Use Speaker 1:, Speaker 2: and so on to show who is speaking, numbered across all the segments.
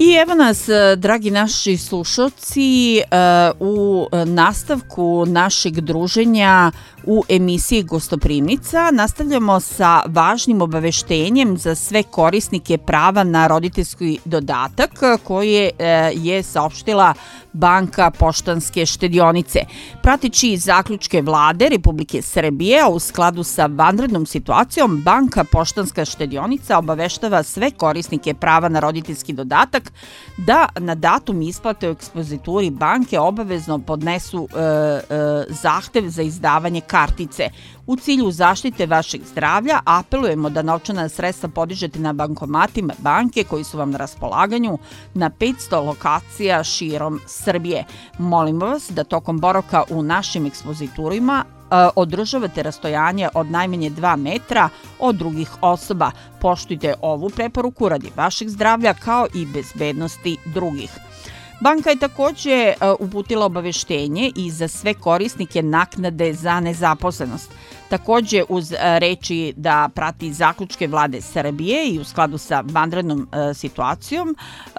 Speaker 1: I evo nas, dragi naši slušalci, u nastavku našeg druženja u emisiji Gostoprimnica. Nastavljamo sa važnim obaveštenjem za sve korisnike prava na roditeljski dodatak koje je saopštila Banka Poštanske štedionice. Prateći zaključke Vlade Republike Srbije, a u skladu sa vanrednom situacijom, Banka Poštanska štedionica obaveštava sve korisnike prava na roditeljski dodatak da na datum isplate u ekspozituri banke obavezno podnesu zahtev za izdavanje kartice. U cilju zaštite vašeg zdravlja apelujemo da novčana sredstva podižete na bankomatima banke koji su vam na raspolaganju na 500 lokacija širom Srbije. Molimo vas da tokom boravka u našim ekspoziturima održavate rastojanje od najmanje 2 metra od drugih osoba. Poštujte ovu preporuku radi vašeg zdravlja kao i bezbednosti drugih. Banka je takođe uputila obaveštenje i za sve korisnike naknade za nezaposlenost. Takođe, uz reči da prati zaključke Vlade Srbije i u skladu sa vanrednom situacijom,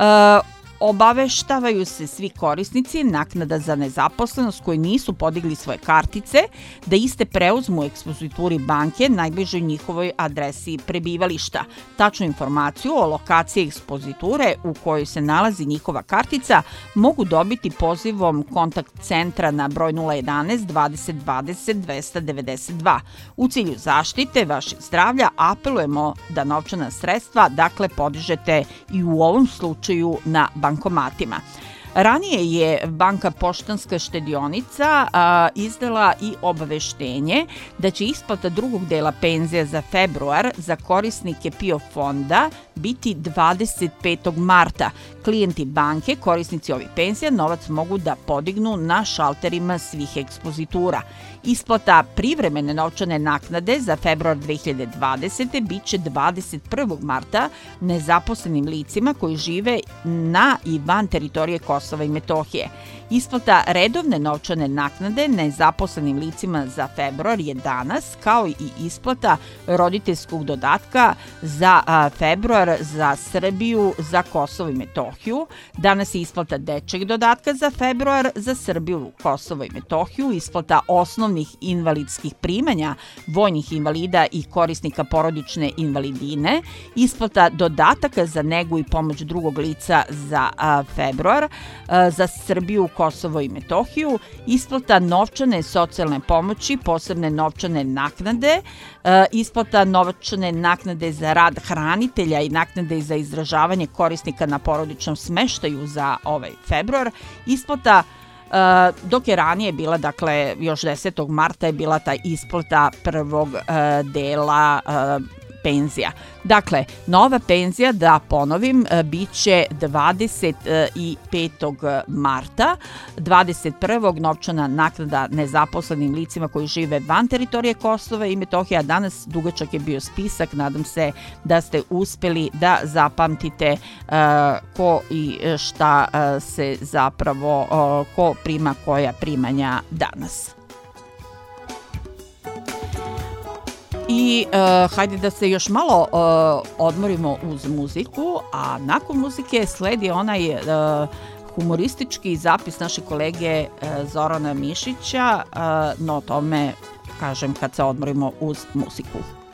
Speaker 1: obaveštavaju se svi korisnici naknada za nezaposlenost koji nisu podigli svoje kartice da iste preuzmu u ekspozituri banke najbližoj njihovoj adresi prebivališta. Tačnu informaciju o lokaciji ekspoziture u kojoj se nalazi njihova kartica mogu dobiti pozivom kontakt centra na broj 011 20 20 292. U cilju zaštite vašeg zdravlja apelujemo da novčana sredstva podižete i u ovom slučaju na bankomatima. Ranije je Banka Poštanska štedionica izdala i obaveštenje da će isplata drugog dela penzija za februar za korisnike PIO fonda biti 25. marta. Klijenti banke, korisnici ovih penzija, novac mogu da podignu na šalterima svih ekspozitura. Isplata privremene novčane naknade za februar 2020. biće 21. marta nezaposlenim licima koji žive na i van teritorije Kosova i Metohije. Isplata redovne novčane naknade nezaposlenim licima za februar je danas, kao i isplata roditeljskog dodatka za februar za Srbiju, za Kosovo i Metohiju. Danas je isplata dečjeg dodatka za februar za Srbiju, Kosovo i Metohiju, isplata osnovnih invalidskih primanja vojnih invalida i korisnika porodične invalidine, isplata dodataka za negu i pomoć drugog lica za februar, za Srbiju, Kosovo i Metohiju, isplata novčane socijalne pomoći, posebne novčane naknade, isplata novčane naknade za rad hranitelja i naknade za izražavanje korisnika na porodičnom smeštaju za ovaj februar, isplata dok je ranije bila, još 10. marta je bila ta isplata prvog dela penzija. Dakle, nova penzija, da ponovim, bit će 25. marta, 21. novčana naknada nezaposlenim licima koji žive van teritorije Kosova i Metohije, a danas dugačak je bio spisak, nadam se da ste uspeli da zapamtite ko i šta se zapravo, ko prima koja primanja danas. I hajde da se još malo odmorimo uz muziku, a nakon muzike sledi onaj humoristički zapis naše kolege Zorana Mišića, no o tome kažem kad se odmorimo uz muziku.